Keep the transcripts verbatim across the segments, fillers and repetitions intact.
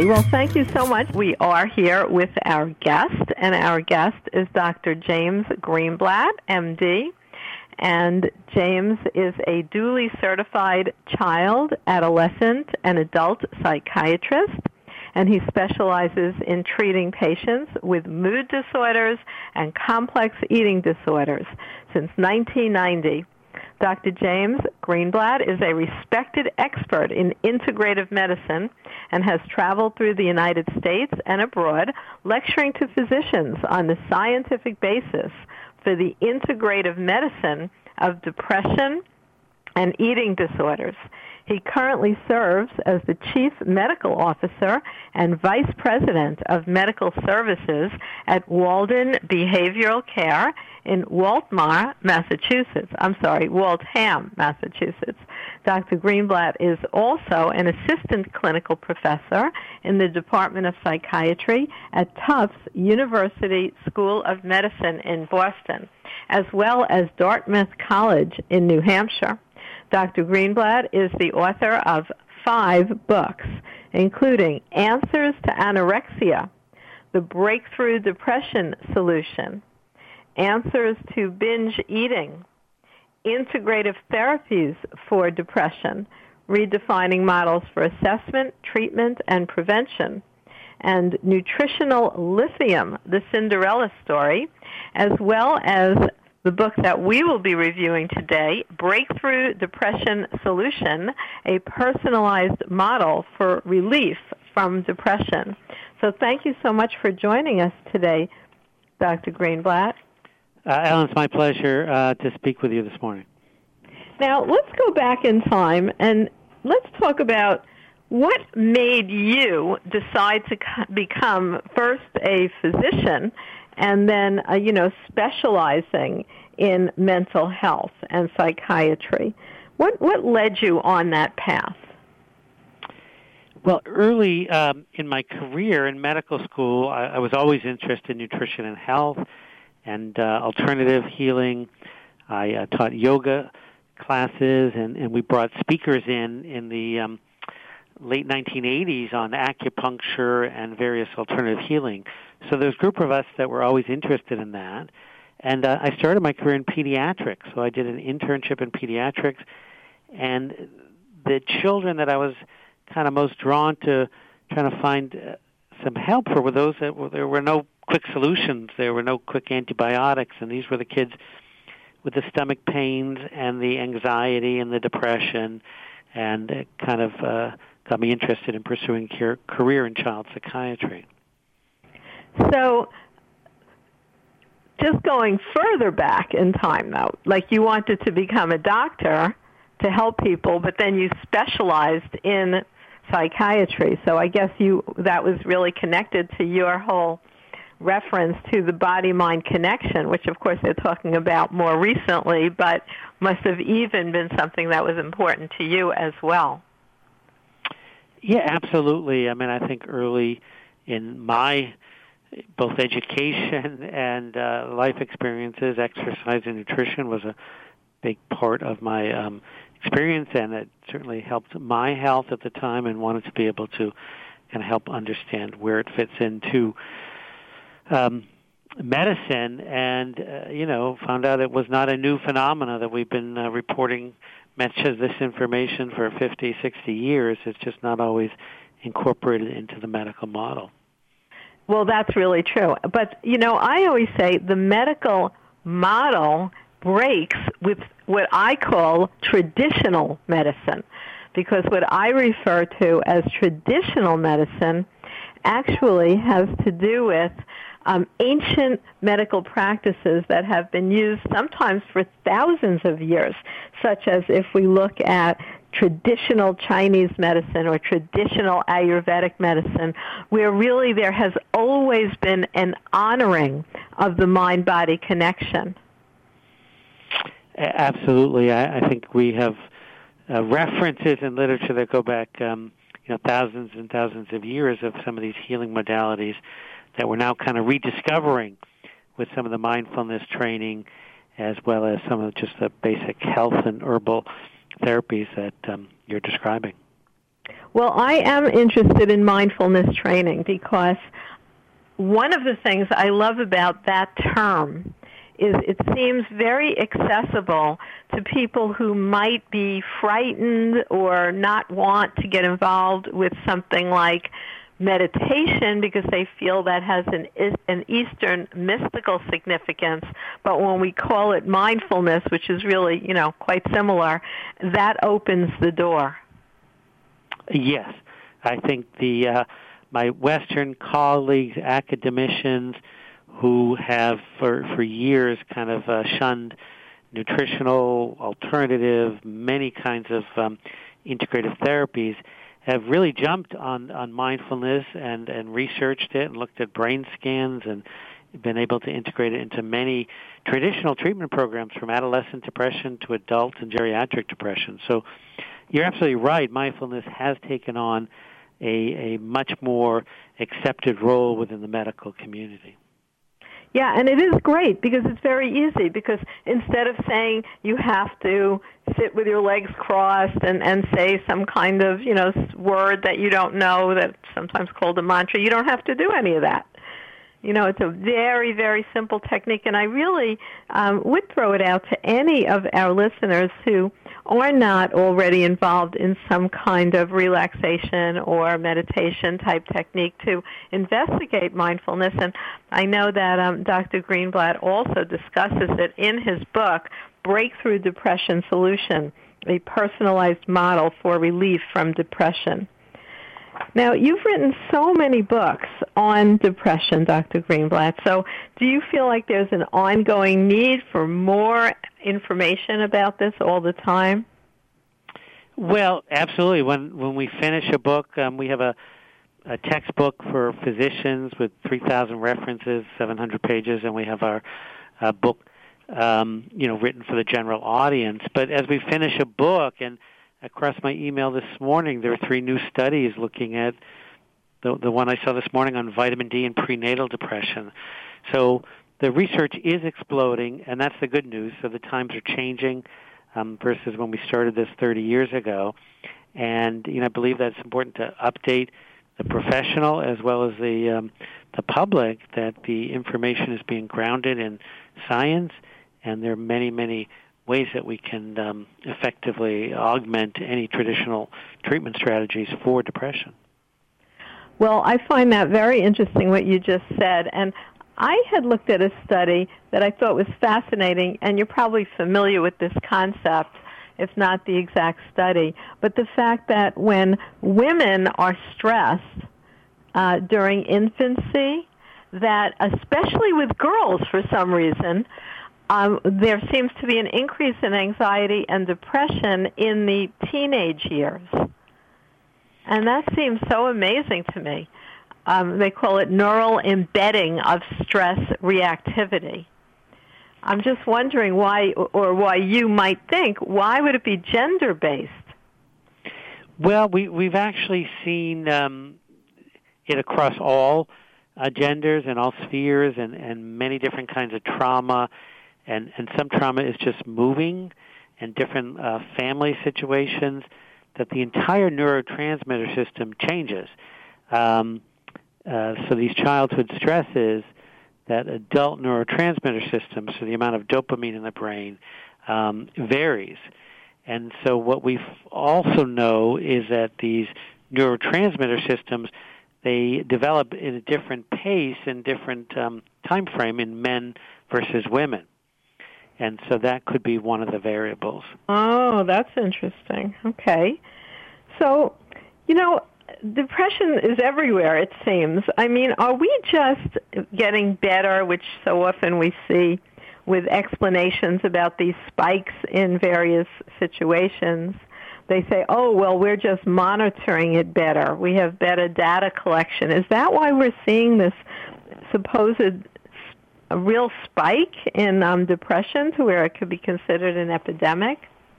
Okay, well, thank you so much. We are here with our guest, and our guest is Doctor James Greenblatt, M D. And James is a duly certified child, adolescent, and adult psychiatrist, and he specializes in treating patients with mood disorders and complex eating disorders since nineteen ninety. Doctor James Greenblatt is a respected expert in integrative medicine and has traveled through the United States and abroad, lecturing to physicians on the scientific basis for the integrative medicine of depression and eating disorders. He currently serves as the Chief Medical Officer and Vice President of Medical Services at Walden Behavioral Care in Waltham, Massachusetts. I'm sorry, Waltham, Massachusetts. Doctor Greenblatt is also an assistant clinical professor in the Department of Psychiatry at Tufts University School of Medicine in Boston, as well as Dartmouth College in New Hampshire. Doctor Greenblatt is the author of five books, including Answers to Anorexia, The Breakthrough Depression Solution, Answers to Binge Eating, Integrative Therapies for Depression, Redefining Models for Assessment, Treatment, and Prevention, and Nutritional Lithium, The Cinderella Story, as well as the book that we will be reviewing today, Breakthrough Depression Solution, a personalized model for relief from depression. So thank you so much for joining us today, Doctor Greenblatt. Uh, Ellen, it's my pleasure uh, to speak with you this morning. Now, let's go back in time and let's talk about what made you decide to become first a physician and then, uh, you know, specializing in mental health and psychiatry. What what led you on that path? Well, early um, in my career in medical school, I, I was always interested in nutrition and health and uh, alternative healing. I uh, taught yoga classes, and, and we brought speakers in in the um, late nineteen eighties on acupuncture and various alternative healing. So there's a group of us that were always interested in that. And uh, I started my career in pediatrics. So I did an internship in pediatrics. And the children that I was kind of most drawn to trying to find uh, some help for were those that were, there were no quick solutions. There were no quick antibiotics. And these were the kids with the stomach pains and the anxiety and the depression. And it kind of uh, got me interested in pursuing care, career in child psychiatry. So, just going further back in time, though, like you wanted to become a doctor to help people, but then you specialized in psychiatry. So I guess you that was really connected to your whole reference to the body-mind connection, which, of course, they're talking about more recently, but must have even been something that was important to you as well. Yeah, absolutely. I mean, I think early in my both education and uh, life experiences, exercise and nutrition was a big part of my um, experience, and it certainly helped my health at the time, and wanted to be able to kind of help understand where it fits into um, medicine, and, uh, you know, found out it was not a new phenomena, that we've been uh, reporting much of this information for fifty, sixty years. It's just not always incorporated into the medical model. Well, that's really true. But, you know, I always say the medical model breaks with what I call traditional medicine, because what I refer to as traditional medicine actually has to do with um, ancient medical practices that have been used sometimes for thousands of years, such as if we look at traditional Chinese medicine or traditional Ayurvedic medicine, where really there has always been an honoring of the mind-body connection. Absolutely. I, I think we have uh, references in literature that go back um, you know, thousands and thousands of years of some of these healing modalities that we're now kind of rediscovering with some of the mindfulness training, as well as some of just the basic health and herbal therapies that um, you're describing. Well, I am interested in mindfulness training because one of the things I love about that term is it seems very accessible to people who might be frightened or not want to get involved with something like meditation because they feel that has an an Eastern mystical significance. But when we call it mindfulness, which is really, you know, quite similar, that opens the door. Yes, I think the uh, my Western colleagues, academicians, who have for for years kind of uh, shunned nutritional, alternative, many kinds of um, integrative therapies, have really jumped on, on mindfulness and, and researched it and looked at brain scans and been able to integrate it into many traditional treatment programs from adolescent depression to adult and geriatric depression. So you're absolutely right. Mindfulness has taken on a, a much more accepted role within the medical community. Yeah, and it is great because it's very easy because instead of saying you have to sit with your legs crossed and, and say some kind of, you know, word that you don't know that's sometimes called a mantra, you don't have to do any of that. You know, it's a very, very simple technique, and I really um, would throw it out to any of our listeners who are not already involved in some kind of relaxation or meditation type technique to investigate mindfulness. And I know that um, Doctor Greenblatt also discusses it in his book, Breakthrough Depression Solution, a personalized model for relief from depression. Now, you've written so many books on depression, Doctor Greenblatt, so do you feel like there's an ongoing need for more information about this all the time? Well, absolutely. When when we finish a book, um, we have a, a textbook for physicians with three thousand references, seven hundred pages, and we have our uh, book, um, you know, written for the general audience. But as we finish a book, and across my email this morning, there are three new studies looking at the, the one I saw this morning on vitamin D and prenatal depression. So the research is exploding, and that's the good news. So the times are changing um, versus when we started this thirty years ago. And, you know, I believe that it's important to update the professional as well as the um, the public that the information is being grounded in science, and there are many, many ways that we can um, effectively augment any traditional treatment strategies for depression. Well, I find that very interesting what you just said, and I had looked at a study that I thought was fascinating, and you're probably familiar with this concept, if not the exact study, but the fact that when women are stressed uh, during infancy, that especially with girls for some reason, Um, there seems to be an increase in anxiety and depression in the teenage years. And that seems so amazing to me. Um, they call it neural embedding of stress reactivity. I'm just wondering why, or why you might think, why would it be gender-based? Well, we, we've actually seen um, it across all uh, genders and all spheres and, and many different kinds of trauma. And, and some trauma is just moving and different uh, family situations, that the entire neurotransmitter system changes. Um, uh, so these childhood stresses, that adult neurotransmitter system, so the amount of dopamine in the brain, um, varies. And so what we also know is that these neurotransmitter systems, they develop in a different pace and different um, time frame in men versus women. And so that could be one of the variables. Oh, that's interesting. Okay. So, you know, depression is everywhere, it seems. I mean, are we just getting better, which so often we see with explanations about these spikes in various situations? They say, oh, well, we're just monitoring it better. We have better data collection. Is that why we're seeing this supposed a real spike in um, depression to where it could be considered an epidemic?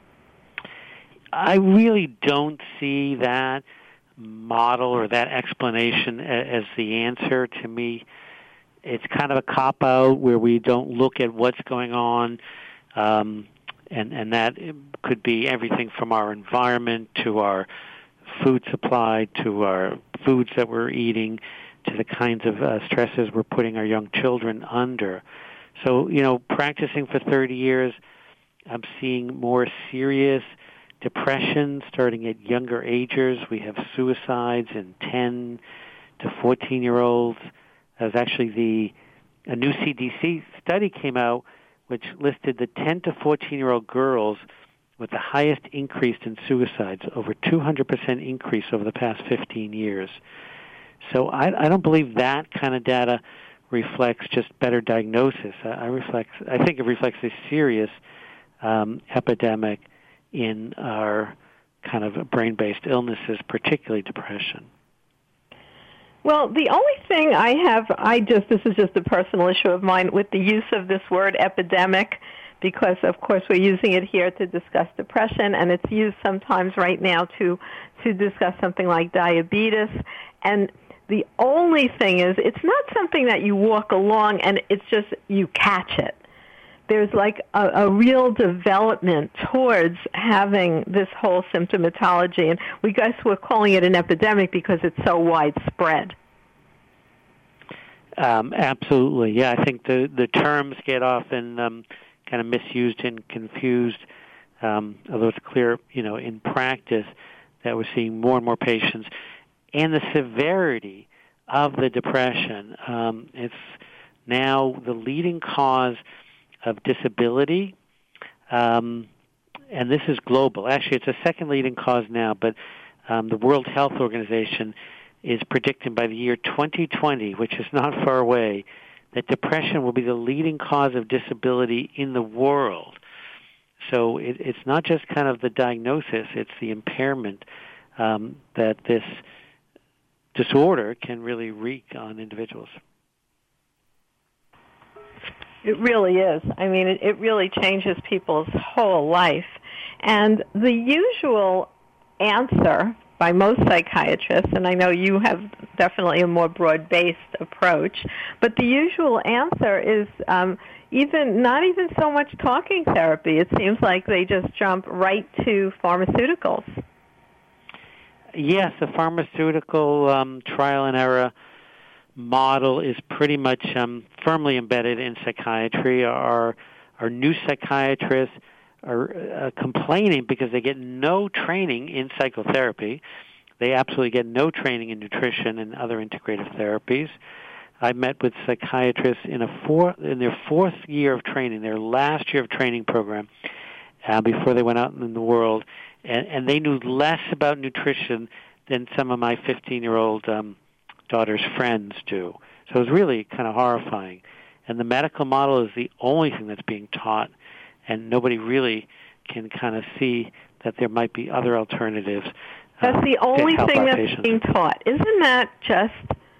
I really don't see that model or that explanation as the answer. To me, it's kind of a cop-out where we don't look at what's going on, um, and, and that could be everything from our environment to our food supply, to our foods that we're eating, to the kinds of uh, stresses we're putting our young children under. So, you know, practicing for thirty years, I'm seeing more serious depression starting at younger ages. We have suicides in ten to fourteen-year-olds. That was actually the a new C D C study came out which listed the ten to fourteen-year-old girls with the highest increase in suicides, over two hundred percent increase over the past fifteen years. So I, I don't believe that kind of data reflects just better diagnosis. I, I, reflects, I think it reflects a serious um, epidemic in our kind of brain-based illnesses, particularly depression. Well, the only thing I have, I just, this is just a personal issue of mine with the use of this word epidemic, because of course we're using it here to discuss depression, and it's used sometimes right now to, to discuss something like diabetes. And the only thing is, it's not something that you walk along and it's just you catch it. There's like a, a real development towards having this whole symptomatology, and we guys were calling it an epidemic because it's so widespread. Um, absolutely, yeah. I think the, the terms get often um, kind of misused and confused, um, although it's clear, you know, in practice that we're seeing more and more patients. And the severity of the depression, um, it's now the leading cause of disability, um, and this is global. Actually, it's a second leading cause now, but um, the World Health Organization is predicting by the year twenty twenty, which is not far away, that depression will be the leading cause of disability in the world. So it, it's not just kind of the diagnosis, it's the impairment um, that this disorder can really wreak on individuals. It really is. I mean, it, it really changes people's whole life. And the usual answer by most psychiatrists, and I know you have definitely a more broad-based approach, but the usual answer is um, even not even so much talking therapy. It seems like they just jump right to pharmaceuticals. Yes, the pharmaceutical um, trial and error model is pretty much um, firmly embedded in psychiatry. Our, our new psychiatrists are uh, complaining because they get no training in psychotherapy. They absolutely get no training in nutrition and other integrative therapies. I met with psychiatrists in a four, in their fourth year of training, their last year of training program, uh, before they went out in the world, and, and they knew less about nutrition than some of my fifteen-year-old um, daughter's friends do. So it was really kind of horrifying. And the medical model is the only thing that's being taught, and nobody really can kind of see that there might be other alternatives. That's uh, the only thing that's patients. being taught. Isn't that just,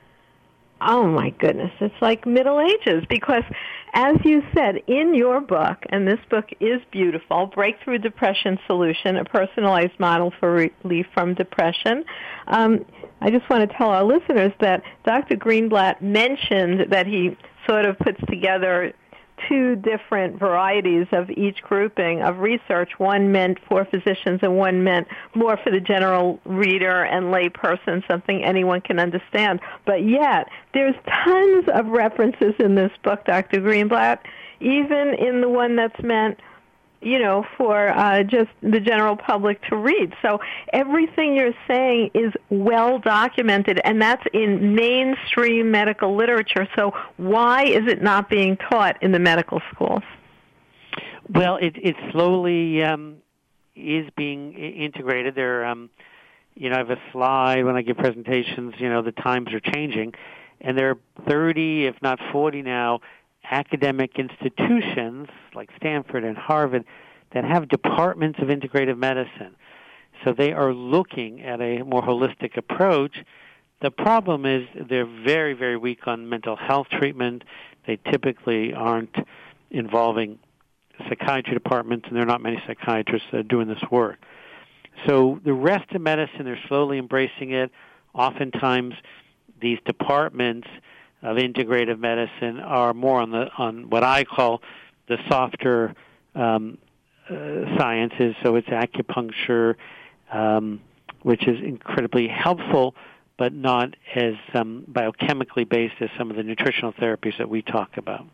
oh my goodness, it's like Middle Ages, because as you said in your book, and this book is beautiful, Breakthrough Depression Solution, a personalized model for relief from depression, um, I just want to tell our listeners that Doctor Greenblatt mentioned that he sort of puts together two different varieties of each grouping of research. One meant for physicians and one meant more for the general reader and lay person, something anyone can understand. But yet, there's tons of references in this book, Doctor Greenblatt, even in the one that's meant, you know, for uh, just the general public to read. So everything you're saying is well documented, and that's in mainstream medical literature. So why is it not being taught in the medical schools? Well, it, it slowly um, is being integrated. There, um, you know, I have a slide when I give presentations. You know, the times are changing, and there are thirty, if not forty now, academic institutions like Stanford and Harvard that have departments of integrative medicine. So they are looking at a more holistic approach. The problem is they're very, very weak on mental health treatment. They typically aren't involving psychiatry departments, and there are not many psychiatrists that are doing this work. So the rest of medicine, they're slowly embracing it. Oftentimes, these departments of integrative medicine are more on the on what I call the softer um, uh, sciences. So it's acupuncture, um, which is incredibly helpful, but not as um, biochemically based as some of the nutritional therapies that we talk about.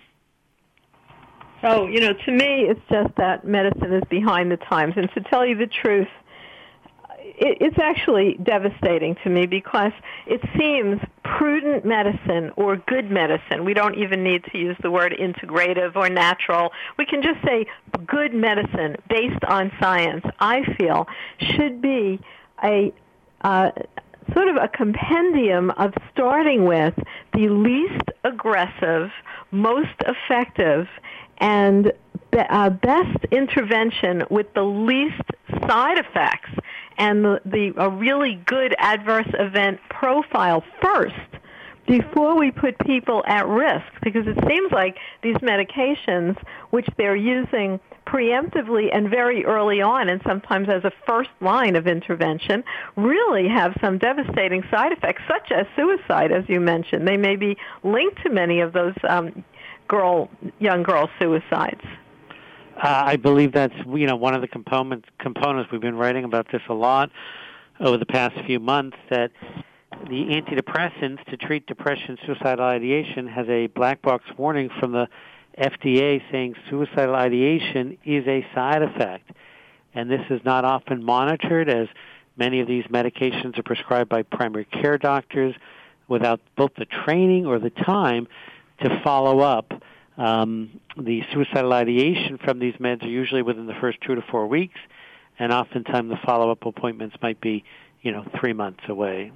So, you know, to me, it's just that medicine is behind the times. And to tell you the truth, it, it's actually devastating to me because it seems prudent medicine or good medicine, we don't even need to use the word integrative or natural, we can just say good medicine based on science, I feel, should be a uh, sort of a compendium of starting with the least aggressive, most effective, and uh, best intervention with the least side effects and the, the a really good adverse event profile first before we put people at risk, because it seems like these medications, which they're using preemptively and very early on and sometimes as a first line of intervention, really have some devastating side effects, such as suicide, as you mentioned. They may be linked to many of those um, girl, young girl suicides. Uh, I believe that's, you know, one of the components, components. We've been writing about this a lot over the past few months, that the antidepressants to treat depression, suicidal ideation has a black box warning from the F D A saying suicidal ideation is a side effect. And this is not often monitored, as many of these medications are prescribed by primary care doctors without both the training or the time to follow up. Um, the suicidal ideation from these meds are usually within the first two to four weeks, and oftentimes the follow-up appointments might be, you know, three months away.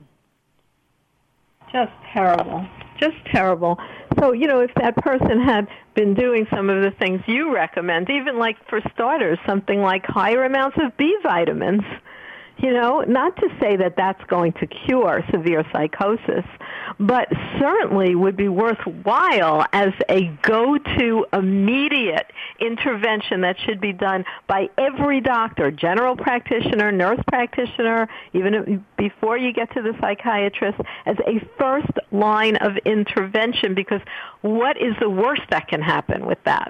Just terrible. Just terrible. So, you know, if that person had been doing some of the things you recommend, even like for starters, something like higher amounts of B vitamins, you know, not to say that that's going to cure severe psychosis, but certainly would be worthwhile as a go-to immediate intervention that should be done by every doctor, general practitioner, nurse practitioner, even before you get to the psychiatrist, as a first line of intervention, because what is the worst that can happen with that?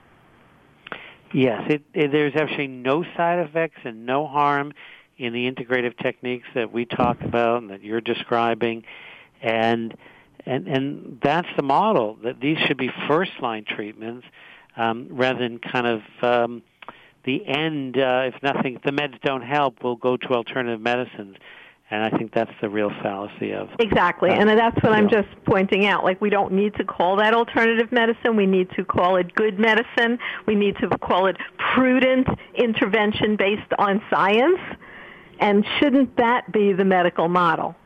Yes, it, it, there's actually no side effects and no harm in the integrative techniques that we talk about and that you're describing, and and and that's the model, that these should be first-line treatments um, rather than kind of um, the end. Uh, if nothing, if the meds don't help, we'll go to alternative medicines, and I think that's the real fallacy of exactly, uh, and that's what I'm just pointing out. Like, we don't need to call that alternative medicine. We need to call it good medicine. We need to call it prudent intervention based on science. And shouldn't that be the medical model?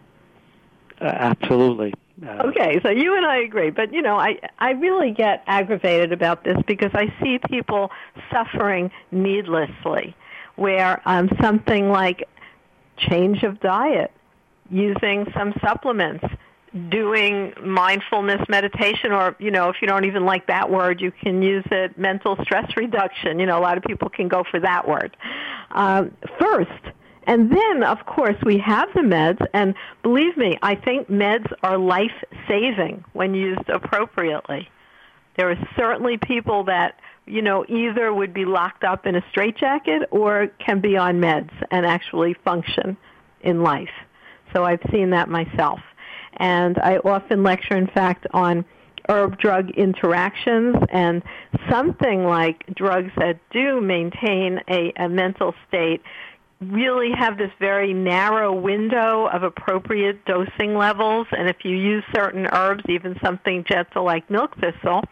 Uh, absolutely. Uh, okay, so you and I agree. But, you know, I, I really get aggravated about this because I see people suffering needlessly, where um, something like change of diet, using some supplements, doing mindfulness meditation, or, you know, if you don't even like that word, you can use it, mental stress reduction. You know, a lot of people can go for that word. Um, first, and then, of course, we have the meds, and believe me, I think meds are life-saving when used appropriately. There are certainly people that, you know, either would be locked up in a straitjacket or can be on meds and actually function in life. So I've seen that myself. And I often lecture, in fact, on herb-drug interactions, and something like drugs that do maintain a, a mental state really have this very narrow window of appropriate dosing levels, and if you use certain herbs, even something gentle like milk thistle,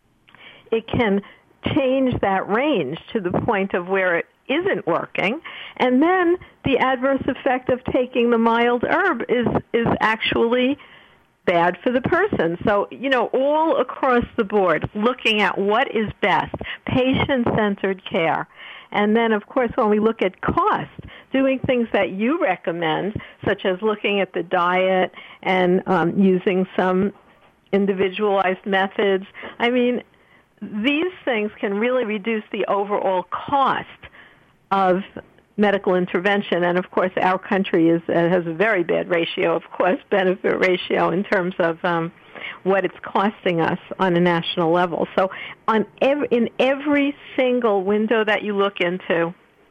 it can change that range to the point of where it isn't working, and then the adverse effect of taking the mild herb is is actually bad for the person. So, you know, all across the board, looking at what is best, patient-centered care. And then, of course, when we look at cost, doing things that you recommend, such as looking at the diet and um, using some individualized methods. I mean, these things can really reduce the overall cost of medical intervention. And, of course, our country is uh, has a very bad ratio of cost-benefit ratio in terms of um, what it's costing us on a national level. So on every, in every single window that you look into,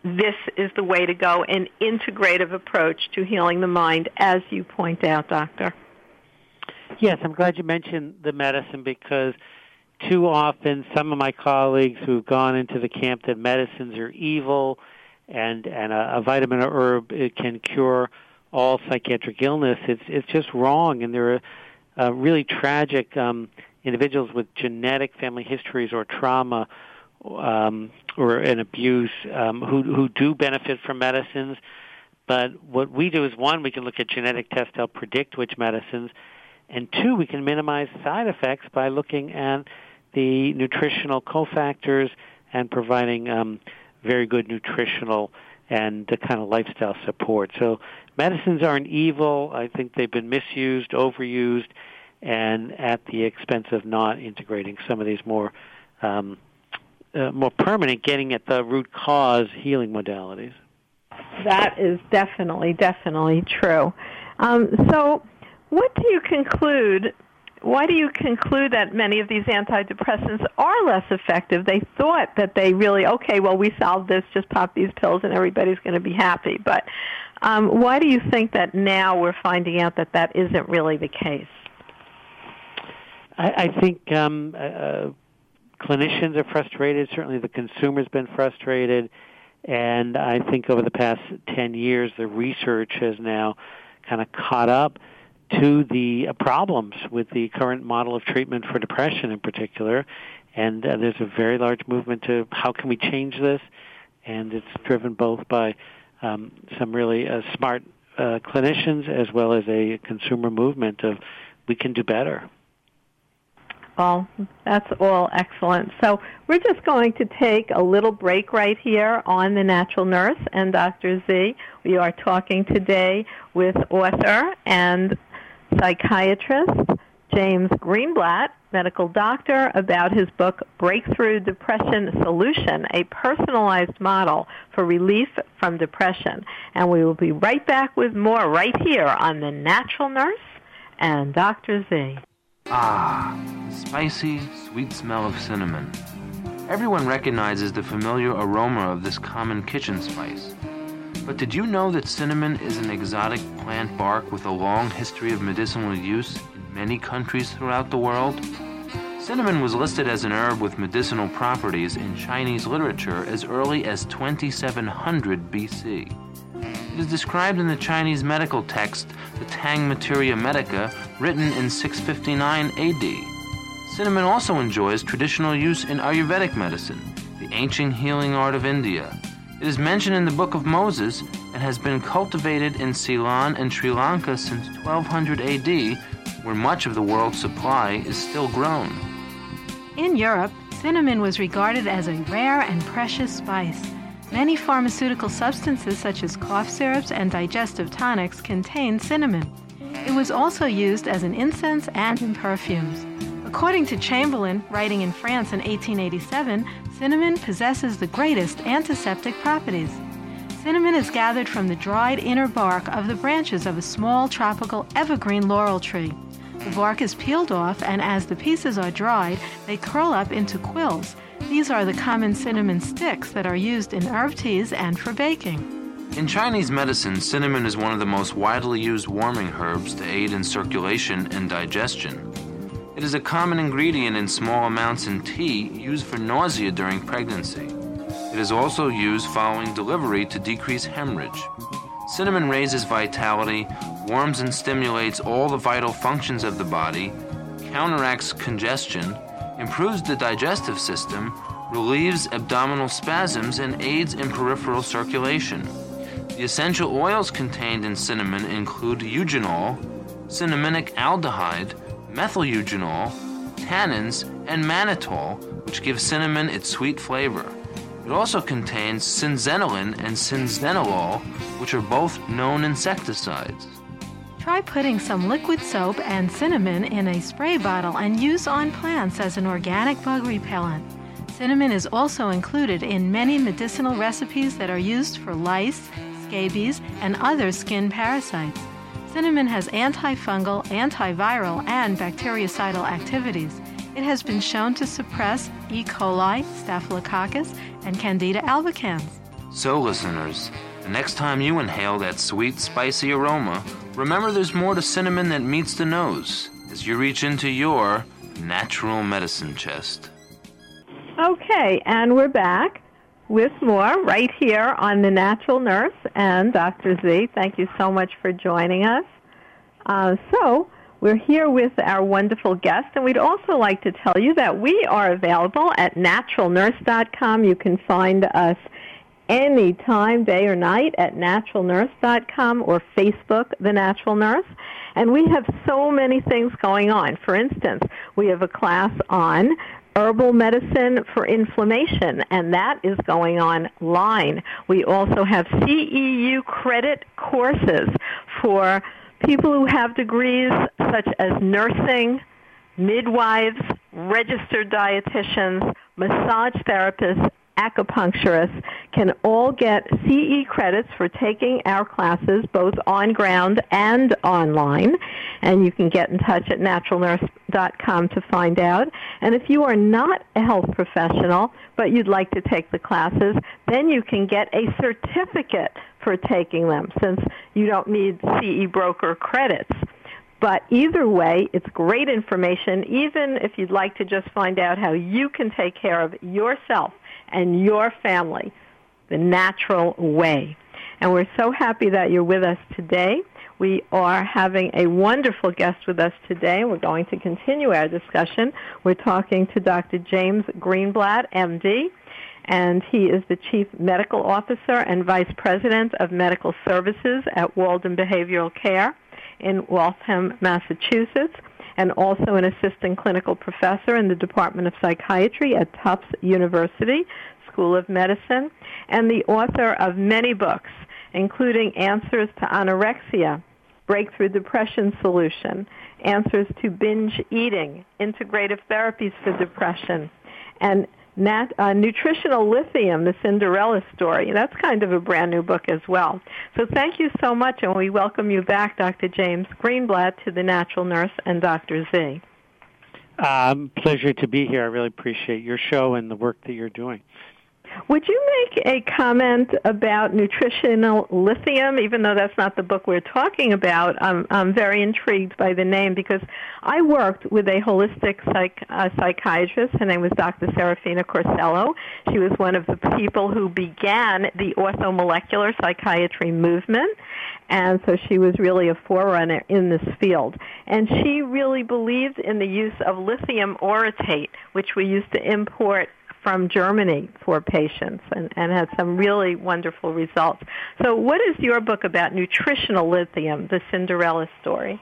this is the way to go, an integrative approach to healing the mind, as you point out, Doctor. Yes, I'm glad you mentioned the medicine, because too often some of my colleagues who've gone into the camp that medicines are evil and, and a, a vitamin or herb it can cure all psychiatric illness, it's, it's just wrong. And there are uh, really tragic um, individuals with genetic family histories or trauma um, or an abuse um, who, who do benefit from medicines. But what we do is, one, we can look at genetic tests to help predict which medicines, and two, we can minimize side effects by looking at the nutritional cofactors and providing um, very good nutritional and the kind of lifestyle support. So medicines aren't evil. I think they've been misused, overused, and at the expense of not integrating some of these more um, uh, more permanent, getting at the root cause healing modalities. That is definitely, definitely true. Um, so what do you conclude, why do you conclude that many of these antidepressants are less effective? They thought that they really, okay, well, we solved this, just pop these pills and everybody's going to be happy. But um, why do you think that now we're finding out that that isn't really the case? I, I think um, uh, clinicians are frustrated. Certainly the consumer's been frustrated. And I think over the past ten years, the research has now kind of caught up to the uh, problems with the current model of treatment for depression in particular. And uh, there's a very large movement to how can we change this? And it's driven both by um, some really uh, smart uh, clinicians as well as a consumer movement of we can do better. Well, that's all excellent. So we're just going to take a little break right here on The Natural Nurse and Doctor Z. We are talking today with author and psychiatrist James Greenblatt, medical doctor, about his book, Breakthrough Depression Solution, a personalized model for relief from depression. And we will be right back with more right here on The Natural Nurse and Doctor Z. Ah, the spicy, sweet smell of cinnamon. Everyone recognizes the familiar aroma of this common kitchen spice. But did you know that cinnamon is an exotic plant bark with a long history of medicinal use in many countries throughout the world? Cinnamon was listed as an herb with medicinal properties in Chinese literature as early as twenty-seven hundred B C. It is described in the Chinese medical text, the Tang Materia Medica, written in six fifty-nine A D. Cinnamon also enjoys traditional use in Ayurvedic medicine, the ancient healing art of India. It is mentioned in the Book of Moses and has been cultivated in Ceylon and Sri Lanka since twelve hundred A D, where much of the world's supply is still grown. In Europe, cinnamon was regarded as a rare and precious spice. Many pharmaceutical substances such as cough syrups and digestive tonics contain cinnamon. It was also used as an incense and in perfumes. According to Chamberlain, writing in France in eighteen eighty-seven, cinnamon possesses the greatest antiseptic properties. Cinnamon is gathered from the dried inner bark of the branches of a small tropical evergreen laurel tree. The bark is peeled off, and as the pieces are dried, they curl up into quills. These are the common cinnamon sticks that are used in herb teas and for baking. In Chinese medicine, cinnamon is one of the most widely used warming herbs to aid in circulation and digestion. It is a common ingredient in small amounts in tea used for nausea during pregnancy. It is also used following delivery to decrease hemorrhage. Cinnamon raises vitality, warms and stimulates all the vital functions of the body, counteracts congestion, improves the digestive system, relieves abdominal spasms, and aids in peripheral circulation. The essential oils contained in cinnamon include eugenol, cinnamonic aldehyde, methyl-eugenol, tannins, and mannitol, which give cinnamon its sweet flavor. It also contains cinzenolin and cinzenolol, which are both known insecticides. Try putting some liquid soap and cinnamon in a spray bottle and use on plants as an organic bug repellent. Cinnamon is also included in many medicinal recipes that are used for lice, scabies, and other skin parasites. Cinnamon has antifungal, antiviral, and bactericidal activities. It has been shown to suppress E. coli, Staphylococcus, and Candida albicans. So, listeners, the next time you inhale that sweet, spicy aroma, remember there's more to cinnamon than meets the nose as you reach into your natural medicine chest. Okay, and we're back with more right here on The Natural Nurse and Doctor Z. Thank you so much for joining us. Uh, so, we're here with our wonderful guest, and we'd also like to tell you that we are available at natural nurse dot com. You can find us any time, day or night, at natural nurse dot com or Facebook, The Natural Nurse. And we have so many things going on. For instance, we have a class on herbal medicine for inflammation, and that is going online. We also have C E U credit courses for people who have degrees such as nursing, midwives, registered dietitians, massage therapists, acupuncturists can all get C E credits for taking our classes both on ground and online. And you can get in touch at natural nurse dot com to find out. And if you are not a health professional, but you'd like to take the classes, then you can get a certificate for taking them, since you don't need C E broker credits. But either way, it's great information, even if you'd like to just find out how you can take care of yourself and your family the natural way. And we're so happy that you're with us today. We are having a wonderful guest with us today. We're going to continue our discussion. We're talking to Doctor James Greenblatt, M D, and he is the Chief Medical Officer and Vice President of Medical Services at Walden Behavioral Care in Waltham, Massachusetts, and also an assistant clinical professor in the Department of Psychiatry at Tufts University School of Medicine, and the author of many books, including Answers to Anorexia, Breakthrough Depression Solution, Answers to Binge Eating, Integrative Therapies for Depression, and Nat, uh, Nutritional Lithium, The Cinderella Story. That's kind of a brand new book as well. So thank you so much, and we welcome you back, Doctor James Greenblatt, to The Natural Nurse and Doctor Z. Um, pleasure to be here. I really appreciate your show and the work that you're doing. Would you make a comment about nutritional lithium, even though that's not the book we're talking about? I'm, I'm very intrigued by the name because I worked with a holistic psych, uh, psychiatrist. Her name was Doctor Serafina Corsello. She was one of the people who began the orthomolecular psychiatry movement, and so she was really a forerunner in this field. And she really believed in the use of lithium orotate, which we used to import from Germany for patients, and, and had some really wonderful results. So what is your book about nutritional lithium, The Cinderella Story?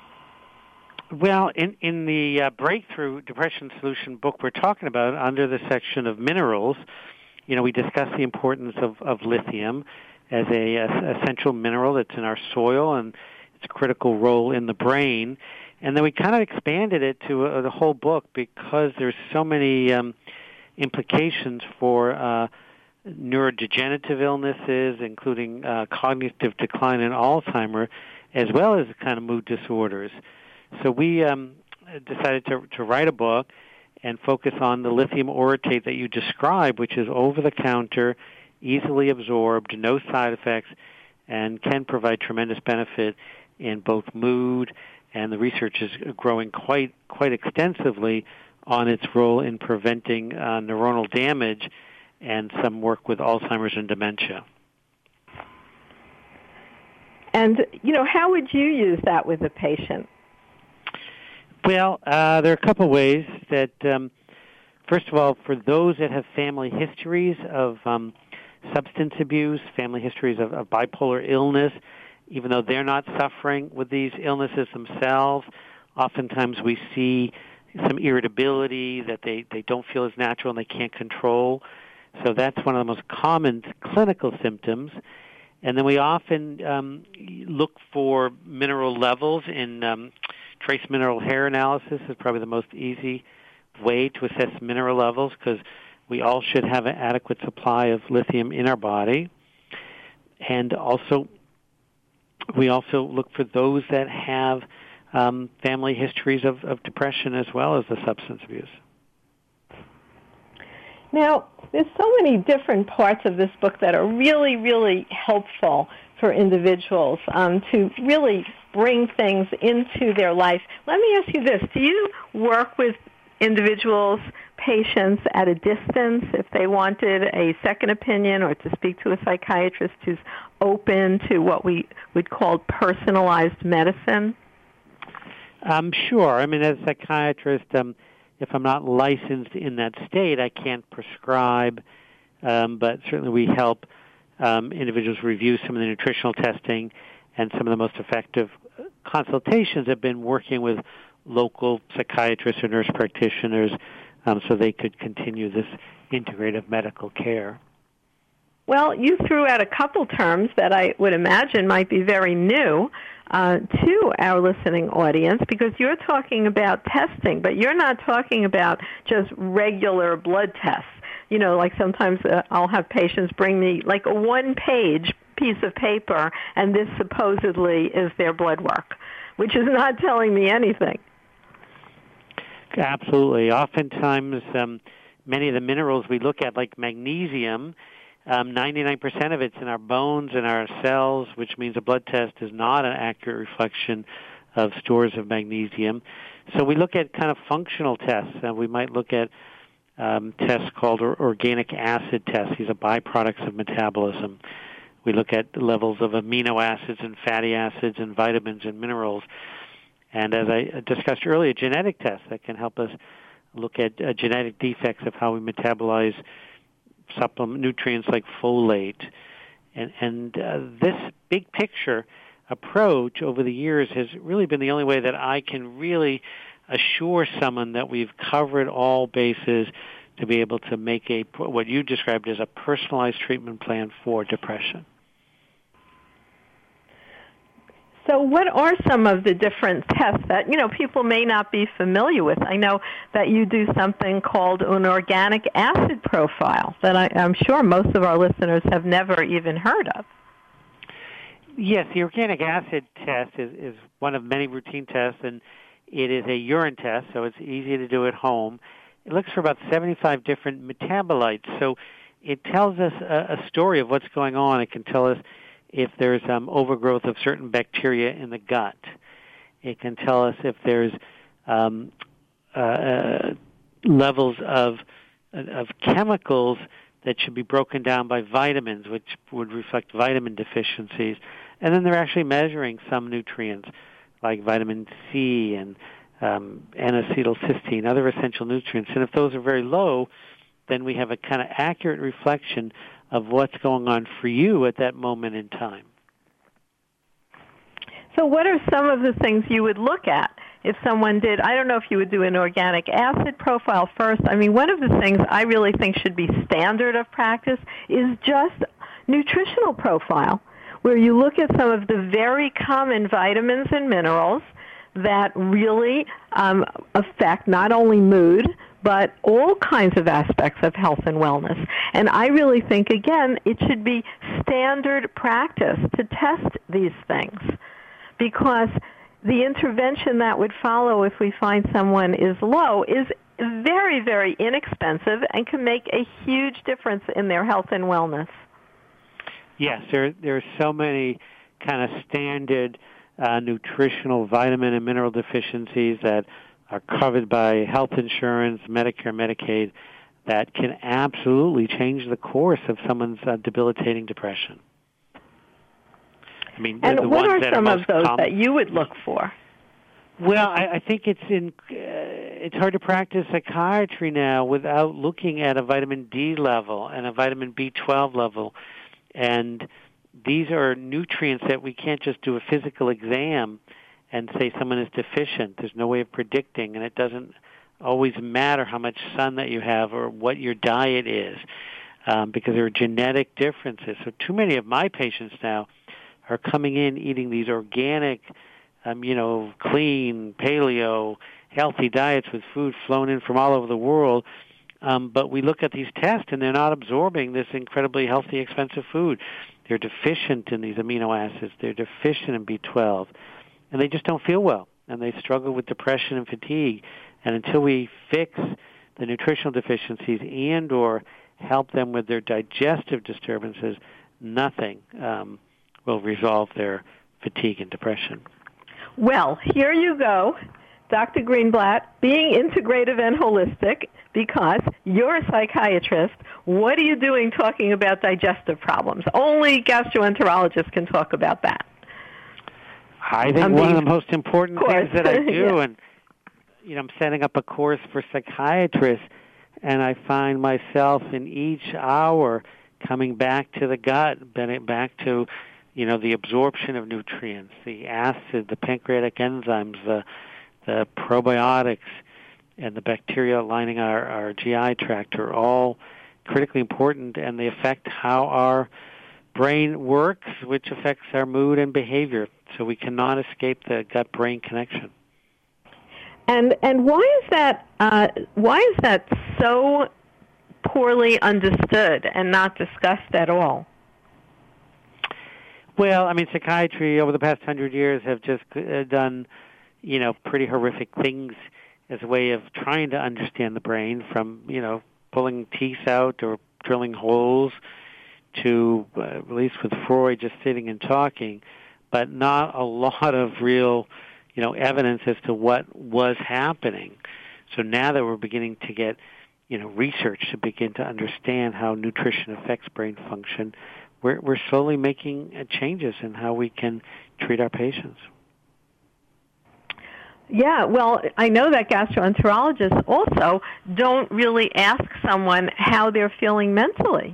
Well, in, in the uh, Breakthrough Depression Solution book we're talking about, under the section of minerals, you know, we discuss the importance of, of lithium as a, a essential mineral that's in our soil and its critical role in the brain. And then we kind of expanded it to uh, the whole book because there's so many um, implications for uh, neurodegenerative illnesses, including uh, cognitive decline and Alzheimer, as well as kind of mood disorders. So we um, decided to, to write a book and focus on the lithium orotate that you describe, which is over-the-counter, easily absorbed, no side effects, and can provide tremendous benefit in both mood, and the research is growing quite quite extensively on its role in preventing uh, neuronal damage and some work with Alzheimer's and dementia. And, you know, how would you use that with a patient? Well, uh, there are a couple ways that, um, first of all, for those that have family histories of um, substance abuse, family histories of, of bipolar illness, even though they're not suffering with these illnesses themselves, oftentimes we see some irritability that they, they don't feel is natural and they can't control. So that's one of the most common clinical symptoms. And then we often um, look for mineral levels in um, trace mineral hair analysis is probably the most easy way to assess mineral levels because we all should have an adequate supply of lithium in our body. And also, we also look for those that have Um, family histories of, of depression as well as the substance abuse. Now, there's so many different parts of this book that are really, really helpful for individuals um, to really bring things into their life. Let me ask you this. Do you work with individuals, patients at a distance if they wanted a second opinion or to speak to a psychiatrist who's open to what we would call personalized medicine? Um, sure. I mean, as a psychiatrist, um, if I'm not licensed in that state, I can't prescribe, um, but certainly we help um, individuals review some of the nutritional testing, and some of the most effective consultations have been working with local psychiatrists or nurse practitioners um, so they could continue this integrative medical care. Well, you threw out a couple terms that I would imagine might be very new uh, to our listening audience, because you're talking about testing, but you're not talking about just regular blood tests. You know, like sometimes uh, I'll have patients bring me like a one-page piece of paper, and this supposedly is their blood work, which is not telling me anything. Absolutely. Oftentimes, um, many of the minerals we look at, like magnesium, um, ninety-nine percent of it's in our bones and our cells, which means a blood test is not an accurate reflection of stores of magnesium. So we look at kind of functional tests. Uh, we might look at um, tests called or- organic acid tests. These are byproducts of metabolism. We look at the levels of amino acids and fatty acids and vitamins and minerals. And as I discussed earlier, genetic tests that can help us look at uh, genetic defects of how we metabolize supplement nutrients like folate. And, and uh, this big picture approach over the years has really been the only way that I can really assure someone that we've covered all bases to be able to make a what you described as a personalized treatment plan for depression. So what are some of the different tests that, you know, people may not be familiar with? I know that you do something called an organic acid profile that I, I'm sure most of our listeners have never even heard of. Yes, the organic acid test is, is one of many routine tests, and it is a urine test, so it's easy to do at home. It looks for about seventy-five different metabolites, so it tells us a, a story of what's going on. It can tell us if there's um, overgrowth of certain bacteria in the gut. It can tell us if there's um, uh, levels of of chemicals that should be broken down by vitamins, which would reflect vitamin deficiencies. And then they're actually measuring some nutrients like vitamin C and um, N-acetylcysteine, other essential nutrients. And if those are very low, then we have a kind of accurate reflection of what's going on for you at that moment in time. So what are some of the things you would look at if someone did, I don't know if you would do an organic acid profile first. I mean, one of the things I really think should be standard of practice is just nutritional profile, where you look at some of the very common vitamins and minerals that really um, affect not only mood, but all kinds of aspects of health and wellness. And I really think, again, it should be standard practice to test these things, because the intervention that would follow if we find someone is low is very, very inexpensive and can make a huge difference in their health and wellness. Yes, there, there are so many kind of standard uh, nutritional vitamin and mineral deficiencies that are covered by health insurance, Medicare, Medicaid, that can absolutely change the course of someone's uh, debilitating depression. I mean, and the what ones are that some are of those common, that you would look for? Well, I, I think it's in. Uh, it's hard to practice psychiatry now without looking at a vitamin D level and a vitamin B twelve level, and these are nutrients that we can't just do a physical exam and say someone is deficient. There's no way of predicting, and it doesn't always matter how much sun that you have or what your diet is, um, because there are genetic differences. So too many of my patients now are coming in eating these organic, um, you know, clean, paleo, healthy diets with food flown in from all over the world. Um, but we look at these tests, and they're not absorbing this incredibly healthy, expensive food. They're deficient in these amino acids. They're deficient in B twelve. And they just don't feel well. And they struggle with depression and fatigue. And until we fix the nutritional deficiencies and or help them with their digestive disturbances, nothing um, will resolve their fatigue and depression. Well, here you go, Doctor Greenblatt, being integrative and holistic, because you're a psychiatrist. What are you doing talking about digestive problems? Only gastroenterologists can talk about that. I think I'm one being, of the most important things that I do, yeah. and you know, I'm setting up a course for psychiatrists, and I find myself in each hour coming back to the gut, back to, you know, the absorption of nutrients, the acid, the pancreatic enzymes, the the probiotics, and the bacteria lining our, our G I tract are all critically important, and they affect how our brain works, which affects our mood and behavior. So we cannot escape the gut-brain connection. And and why is that? Uh, why is that so poorly understood and not discussed at all? Well, I mean, psychiatry over the past hundred years have just uh, done, you know, pretty horrific things as a way of trying to understand the brain, from, you know, pulling teeth out or drilling holes to, uh, at least with Freud, just sitting and talking, but not a lot of real, you know, evidence as to what was happening. So now that we're beginning to get, you know, research to begin to understand how nutrition affects brain function, we're, we're slowly making uh, changes in how we can treat our patients. Yeah, well, I know that gastroenterologists also don't really ask someone how they're feeling mentally.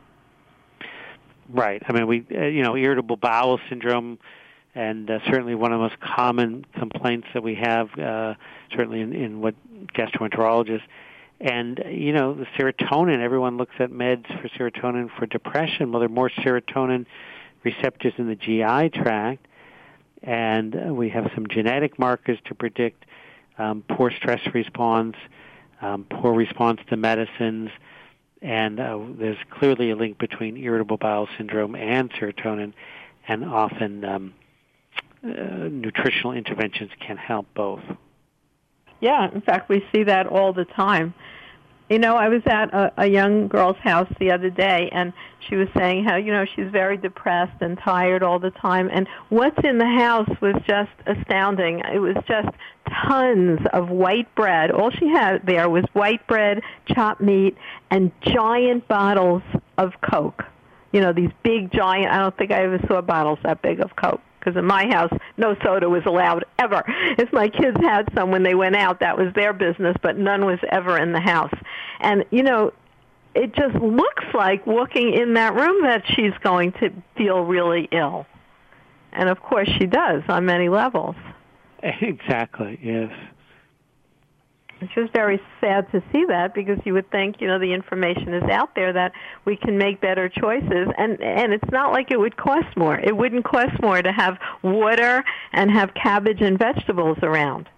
Right. I mean, we, uh, you know, irritable bowel syndrome, and uh, certainly one of the most common complaints that we have, uh, certainly in, in what gastroenterologists, and, you know, the serotonin. Everyone looks at meds for serotonin for depression. Well, there are more serotonin receptors in the G I tract, and uh, we have some genetic markers to predict um, poor stress response, um, poor response to medicines, and uh, there's clearly a link between irritable bowel syndrome and serotonin, and often um, uh, nutritional interventions can help both. Yeah, in fact, we see that all the time. You know, I was at a, a young girl's house the other day, and she was saying how, you know, she's very depressed and tired all the time, and what's in the house was just astounding. It was just tons of white bread. All she had there was white bread, chopped meat, and giant bottles of Coke. You know, these big, giant, I don't think I ever saw bottles that big of Coke, because in my house, no soda was allowed ever. If my kids had some when they went out, that was their business, but none was ever in the house. And, you know, it just looks like walking in that room that she's going to feel really ill. And, of course, she does on many levels. Exactly, yes. It's just very sad to see that, because you would think, you know, the information is out there that we can make better choices, and and it's not like it would cost more. It wouldn't cost more to have water and have cabbage and vegetables around.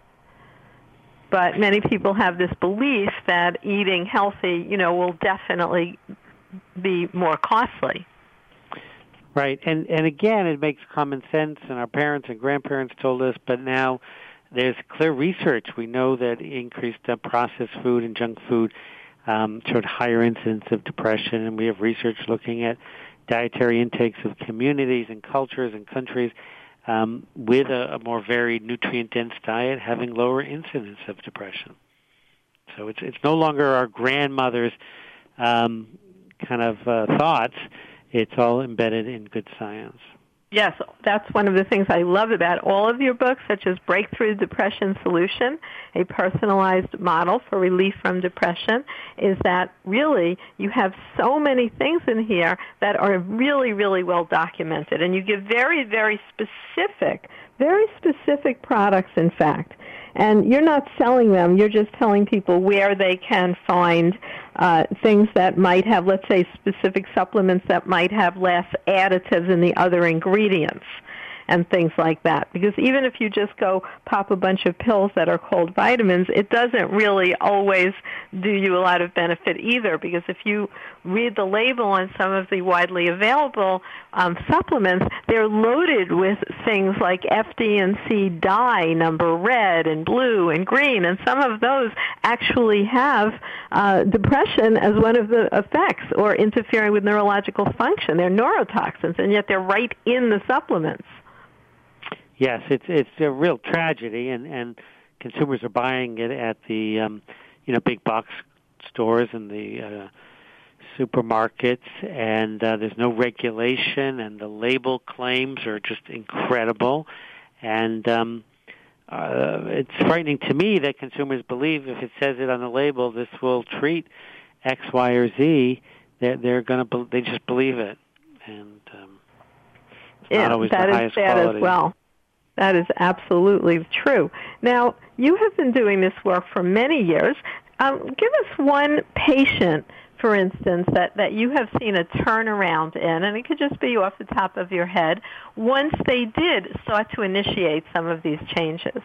But many people have this belief that eating healthy, you know, will definitely be more costly. Right, and and again, it makes common sense, and our parents and grandparents told us, but now there's clear research. We know that increased uh, processed food and junk food um, showed higher incidence of depression, and we have research looking at dietary intakes of communities and cultures and countries um, with a, a more varied, nutrient-dense diet having lower incidence of depression. So it's it's no longer our grandmother's um, kind of uh, thoughts. It's all embedded in good science. Yes, that's one of the things I love about all of your books, such as Breakthrough Depression Solution, a personalized model for relief from depression, is that really you have so many things in here that are really, really well documented. And you give very, very specific, very specific products, in fact. And you're not selling them. You're just telling people where they can find uh, things that might have, let's say, specific supplements that might have less additives in the other ingredients and things like that. Because even if you just go pop a bunch of pills that are called vitamins, it doesn't really always do you a lot of benefit either. Because if you read the label on some of the widely available um, supplements, they're loaded with things like F D and C dye, number red and blue and green, and some of those actually have uh, depression as one of the effects or interfering with neurological function. They're neurotoxins, and yet they're right in the supplements. Yes, it's it's a real tragedy, and, and consumers are buying it at the um, you know big box stores and the uh, supermarkets, and uh, there's no regulation, and the label claims are just incredible, and um, uh, it's frightening to me that consumers believe if it says it on the label, this will treat X, Y, or Z. They're, they're going to be- they just believe it, and um, it's yeah, not always that the is highest sad quality. as well. That is absolutely true. Now, you have been doing this work for many years. Um, give us one patient, for instance, that, that you have seen a turnaround in, and it could just be off the top of your head, once they did start to initiate some of these changes.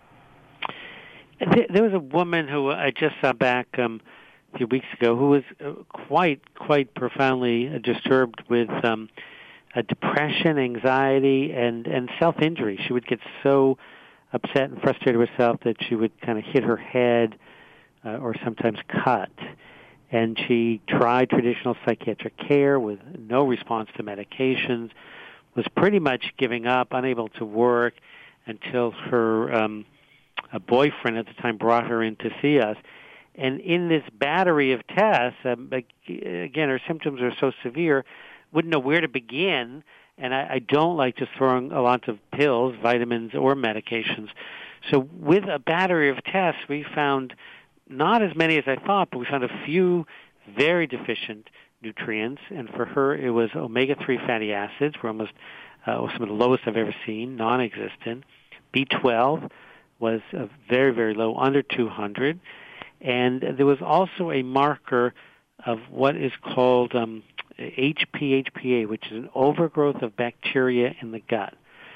There was a woman who I just saw back um, a few weeks ago who was quite, quite profoundly disturbed with um, a depression, anxiety, and, and self-injury. She would get so upset and frustrated with herself that she would kind of hit her head uh, or sometimes cut. And she tried traditional psychiatric care with no response to medications, was pretty much giving up, unable to work, until her um, a boyfriend at the time brought her in to see us. And in this battery of tests, um, again, her symptoms are so severe, wouldn't know where to begin, and I, I don't like just throwing a lot of pills, vitamins, or medications. So with a battery of tests, we found not as many as I thought, but we found a few very deficient nutrients, and for her it was omega three fatty acids, were almost uh, some of the lowest I've ever seen, non-existent. B twelve was uh, very, very low, under two hundred, and there was also a marker of what is called um, H P H P A, which is an overgrowth of bacteria in the gut.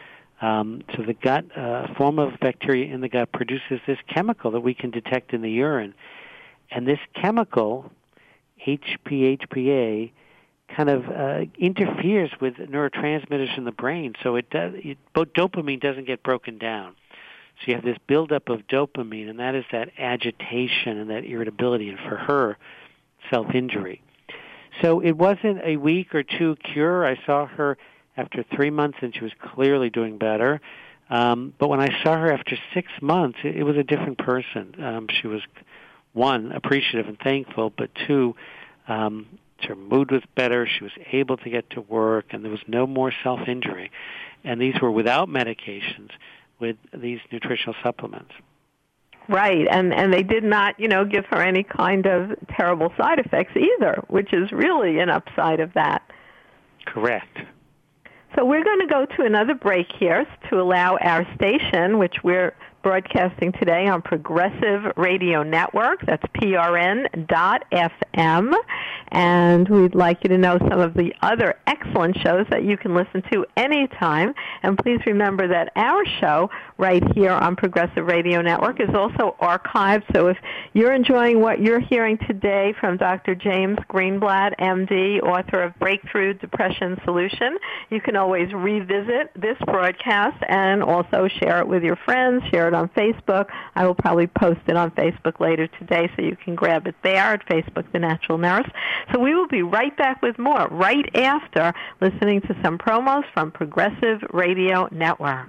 Um, so the gut, uh, form of bacteria in the gut produces this chemical that we can detect in the urine. And this chemical, H P H P A, kind of uh, interferes with neurotransmitters in the brain. So it does, it, dopamine doesn't get broken down. So you have this buildup of dopamine, and that is that agitation and that irritability, and for her, self-injury. So it wasn't a week or two cure. I saw her after three months, and she was clearly doing better. Um, but when I saw her after six months, it, it was a different person. Um, she was, one, appreciative and thankful, but two, um, her mood was better. She was able to get to work, and there was no more self-injury. And these were without medications, with these nutritional supplements. Right, and and they did not, you know, give her any kind of terrible side effects either, which is really an upside of that. Correct. So we're going to go to another break here to allow our station, which we're broadcasting today on Progressive Radio Network, that's P R N dot F M, and we'd like you to know some of the other excellent shows that you can listen to anytime. And please remember that our show right here on Progressive Radio Network is also archived, so if you're enjoying what you're hearing today from Doctor James Greenblatt, M D, author of Breakthrough Depression Solution, you can always revisit this broadcast and also share it with your friends, share it on Facebook. I will probably post it on Facebook later today, so you can grab it there at Facebook, The Natural Nurse. So we will be right back with more right after listening to some promos from Progressive Radio Network.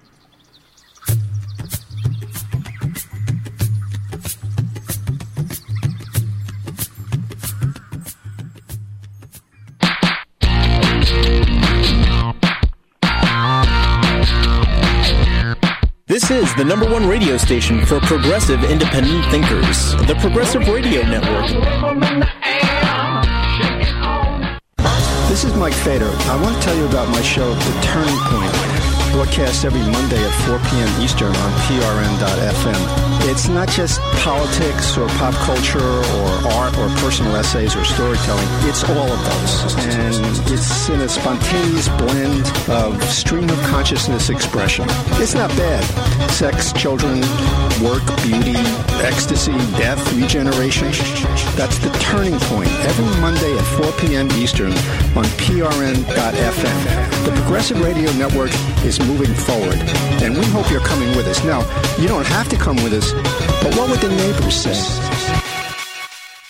This is the number one radio station for progressive independent thinkers, the Progressive Radio Network. This is Mike Fader. I want to tell you about my show, The Turning Point, broadcast every Monday at four p.m. Eastern on P R N dot F M. It's not just politics or pop culture or art or personal essays or storytelling. It's all of those. And it's in a spontaneous blend of stream of consciousness expression. It's not bad. Sex, children, work, beauty, ecstasy, death, regeneration. That's The Turning Point, every Monday at four p.m. Eastern on P R N dot F M. The Progressive Radio Network is moving forward, and we hope you're coming with us. Now, you don't have to come with us, but what would the neighbors say?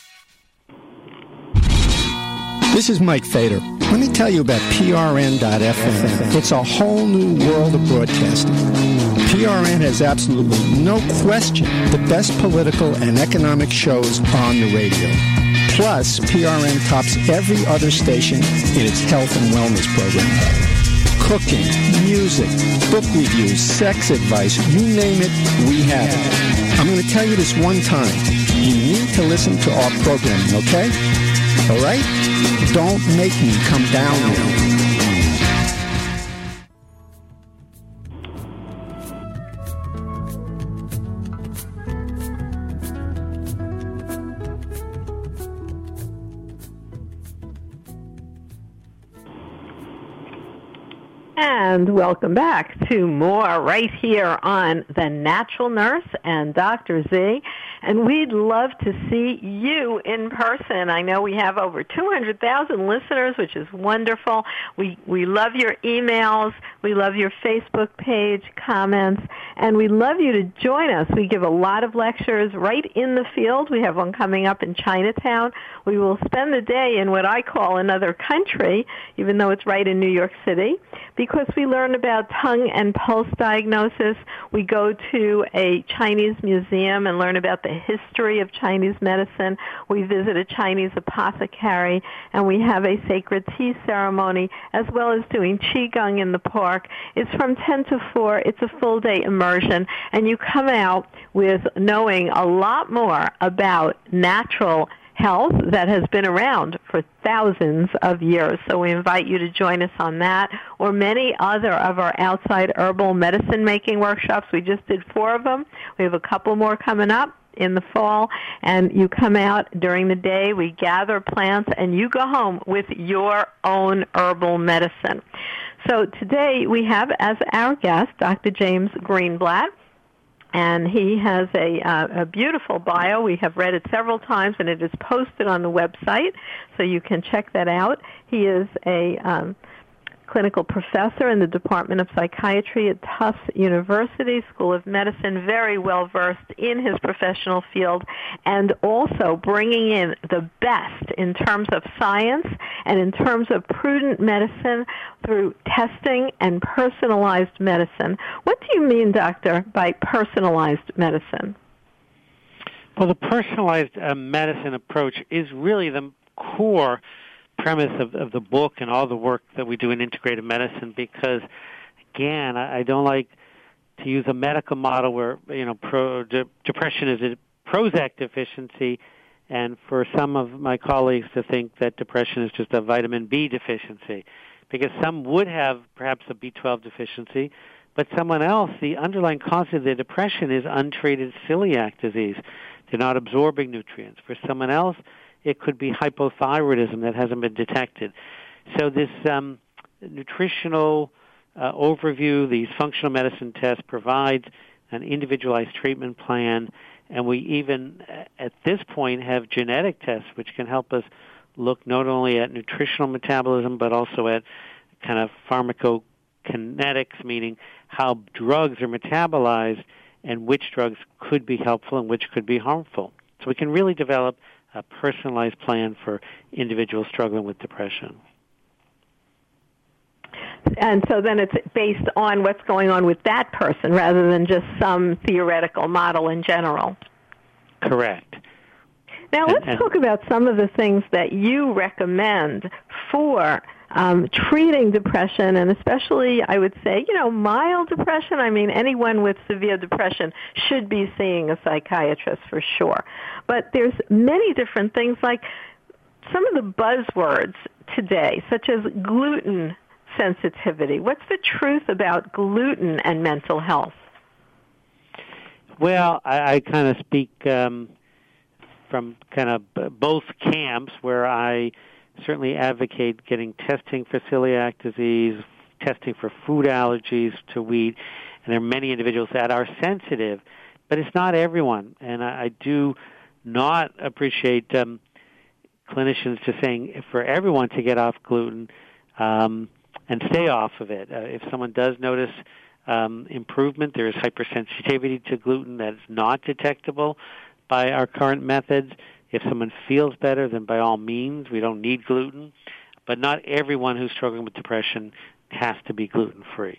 This is Mike Fader. Let me tell you about P R N dot F M. It's a whole new world of broadcasting. P R N has absolutely no question the best political and economic shows on the radio. Plus, P R N tops every other station in its health and wellness program. Cooking, music, book reviews, sex advice, you name it, we have it. I'm going to tell you this one time. You need to listen to our programming, okay? All right? Don't make me come down now. And welcome back to more right here on The Natural Nurse and Doctor Z. And we'd love to see you in person. I know we have over two hundred thousand listeners, which is wonderful. We we love your emails. We love your Facebook page comments. And we'd love you to join us. We give a lot of lectures right in the field. We have one coming up in Chinatown. We will spend the day in what I call another country, even though it's right in New York City, because we learn about tongue and pulse diagnosis. We go to a Chinese museum and learn about the history of Chinese medicine. We visit a Chinese apothecary, and we have a sacred tea ceremony, as well as doing Qigong in the park. It's from ten to four. It's a full-day immersion, and you come out with knowing a lot more about natural health that has been around for thousands of years. So we invite you to join us on that or many other of our outside herbal medicine making workshops. We just did four of them. We have a couple more coming up in the fall, and you come out during the day, we gather plants, and you go home with your own herbal medicine. So today we have as our guest Doctor James Greenblatt. And he has a, uh, a beautiful bio. We have read it several times, and it is posted on the website, so you can check that out. He is a um, clinical professor in the Department of Psychiatry at Tufts University School of Medicine, very well versed in his professional field, and also bringing in the best in terms of science and in terms of prudent medicine through testing and personalized medicine. What do you mean, doctor, by personalized medicine? Well, the personalized uh, medicine approach is really the core premise of, of the book and all the work that we do in integrative medicine, because, again, I, I don't like to use a medical model where, you know, pro, de, depression is a Prozac deficiency, and for some of my colleagues to think that depression is just a vitamin B deficiency, because some would have perhaps a B twelve deficiency, but someone else, the underlying cause of their depression is untreated celiac disease. They're not absorbing nutrients. For someone else, it could be hypothyroidism that hasn't been detected. So this um, nutritional uh, overview, these functional medicine tests provides an individualized treatment plan, and we even, at this point, have genetic tests which can help us look not only at nutritional metabolism but also at kind of pharmacokinetics, meaning how drugs are metabolized and which drugs could be helpful and which could be harmful. So we can really develop a personalized plan for individuals struggling with depression. And so then it's based on what's going on with that person rather than just some theoretical model in general. Correct. Now let's and, and, talk about some of the things that you recommend for um, treating depression, and especially, I would say, you know, mild depression. I mean, anyone with severe depression should be seeing a psychiatrist for sure. But there's many different things, like some of the buzzwords today, such as gluten sensitivity. What's the truth about gluten and mental health? Well, I, I kind of speak um, from kind of both camps, where I certainly advocate getting testing for celiac disease, testing for food allergies to wheat, and there are many individuals that are sensitive, but it's not everyone. And I, I do not appreciate um, clinicians just saying for everyone to get off gluten um, and stay off of it. Uh, if someone does notice um, improvement, there is hypersensitivity to gluten that is not detectable by our current methods. If someone feels better, then by all means, we don't need gluten. But not everyone who's struggling with depression has to be gluten-free.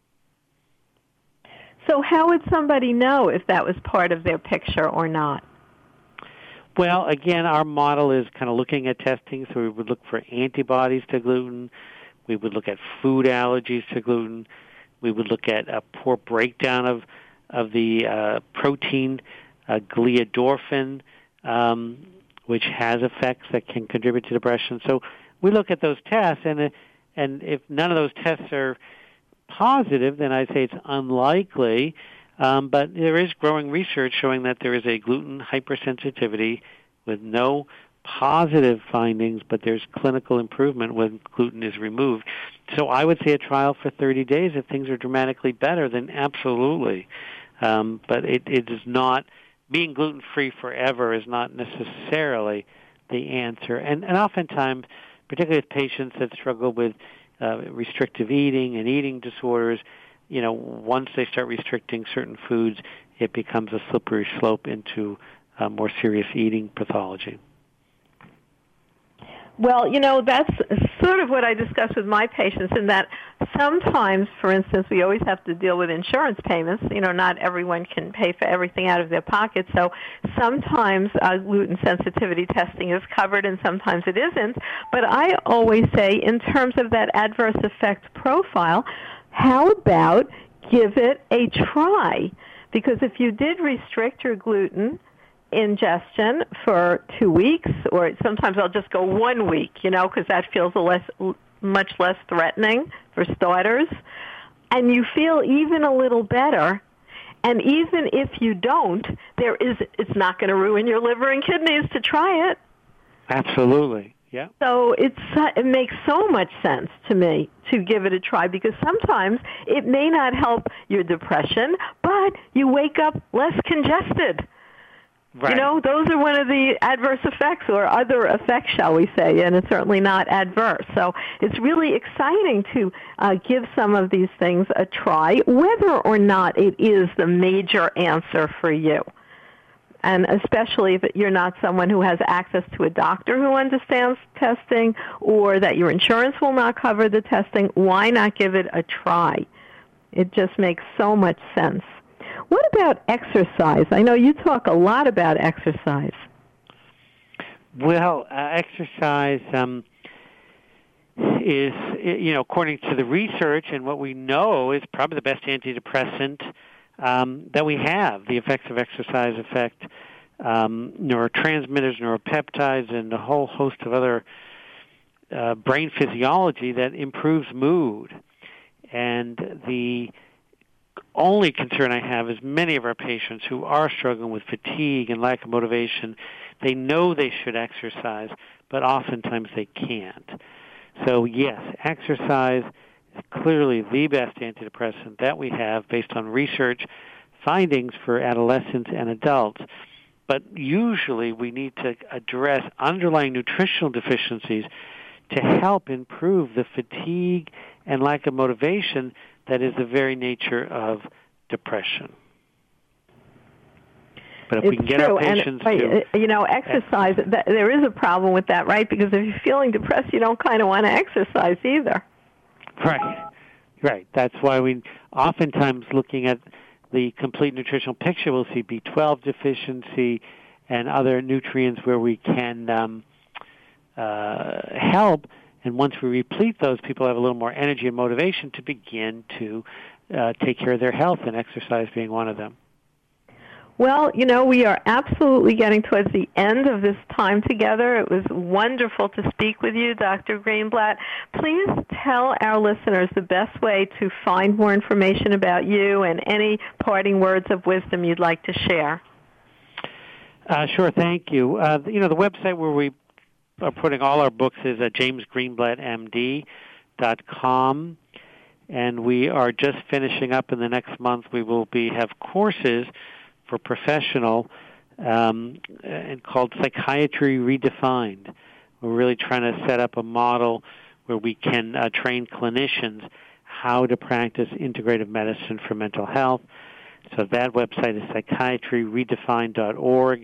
So how would somebody know if that was part of their picture or not? Well, again, our model is kind of looking at testing, so we would look for antibodies to gluten. We would look at food allergies to gluten. We would look at a poor breakdown of, of the uh, protein uh, gliadorphin, um, which has effects that can contribute to depression. So we look at those tests, and uh, and if none of those tests are positive, then I'd say it's unlikely. Um, but there is growing research showing that there is a gluten hypersensitivity with no positive findings, but there's clinical improvement when gluten is removed. So I would say a trial for thirty days. If things are dramatically better, then absolutely. Um, but it, it is not, being gluten-free forever is not necessarily the answer. And, and oftentimes, particularly with patients that struggle with uh, restrictive eating and eating disorders, you know, once they start restricting certain foods, it becomes a slippery slope into uh, more serious eating pathology. Well, you know, that's sort of what I discuss with my patients, in that sometimes, for instance, we always have to deal with insurance payments. You know, not everyone can pay for everything out of their pocket, so sometimes uh, gluten sensitivity testing is covered and sometimes it isn't. But I always say, in terms of that adverse effect profile, how about give it a try? Because if you did restrict your gluten ingestion for two weeks, or sometimes I'll just go one week, you know, because that feels a less, much less threatening for starters, and you feel even a little better, and even if you don't, there is, it's not going to ruin your liver and kidneys to try it. Absolutely. Yeah. So it's, it makes so much sense to me to give it a try, because sometimes it may not help your depression, but you wake up less congested. Right. You know, those are one of the adverse effects, or other effects, shall we say, and it's certainly not adverse. So it's really exciting to uh, give some of these things a try, whether or not it is the major answer for you. And especially if you're not someone who has access to a doctor who understands testing, or that your insurance will not cover the testing, why not give it a try? It just makes so much sense. What about exercise? I know you talk a lot about exercise. Well, uh, exercise um, is, you know, according to the research and what we know, is probably the best antidepressant um, that we have. The effects of exercise affect um, neurotransmitters, neuropeptides, and a whole host of other uh, brain physiology that improves mood. And the only concern I have is many of our patients who are struggling with fatigue and lack of motivation, they know they should exercise, but oftentimes they can't. So yes, exercise is clearly the best antidepressant that we have based on research findings for adolescents and adults. But usually we need to address underlying nutritional deficiencies to help improve the fatigue and lack of motivation that is the very nature of depression. But if it's we can get true. our patients and, to... You know, exercise, that, there is a problem with that, right? Because if you're feeling depressed, you don't kind of want to exercise either. Right, right. That's why we oftentimes looking at the complete nutritional picture, we'll see B twelve deficiency and other nutrients where we can um, uh, help. And once we replete those, people have a little more energy and motivation to begin to uh, take care of their health, and exercise being one of them. Well, you know, we are absolutely getting towards the end of this time together. It was wonderful to speak with you, Doctor Greenblatt. Please tell our listeners the best way to find more information about you and any parting words of wisdom you'd like to share. Uh, sure, thank you. Uh, you know, the website where we are putting all our books is at james greenblatt m d dot com, and we are just finishing up in the next month. We will be have courses for professional um, and called Psychiatry Redefined. We're really trying to set up a model where we can uh, train clinicians how to practice integrative medicine for mental health. So that website is psychiatry redefined dot org,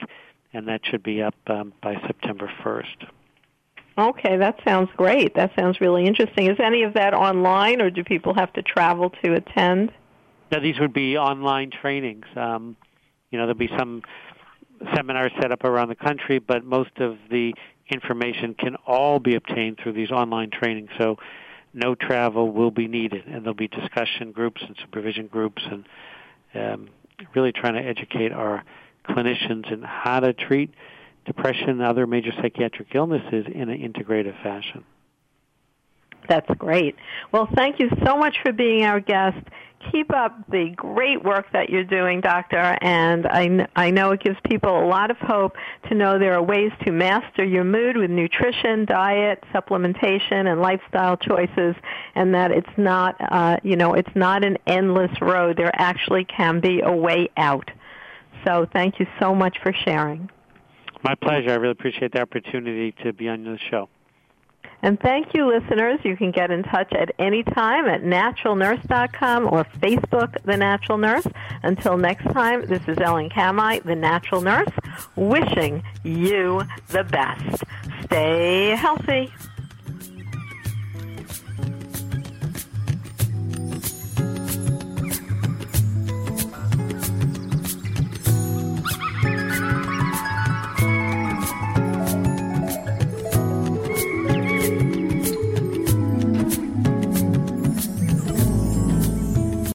and that should be up um, by September first. Okay, that sounds great. That sounds really interesting. Is any of that online, or do people have to travel to attend? Now, these would be online trainings. Um, you know, there'll be some seminars set up around the country, but most of the information can all be obtained through these online trainings. So no travel will be needed, and there'll be discussion groups and supervision groups, and um, really trying to educate our clinicians in how to treat depression and other major psychiatric illnesses in an integrative fashion. That's great. Well, thank you so much for being our guest. Keep up the great work that you're doing, Doctor, and I, kn- I know it gives people a lot of hope to know there are ways to master your mood with nutrition, diet, supplementation, and lifestyle choices, and that it's not, uh, you know, it's not an endless road. There actually can be a way out. So thank you so much for sharing. My pleasure. I really appreciate the opportunity to be on the show. And thank you, listeners. You can get in touch at any time at natural nurse dot com or Facebook, The Natural Nurse. Until next time, this is Ellen Kamai, The Natural Nurse, wishing you the best. Stay healthy.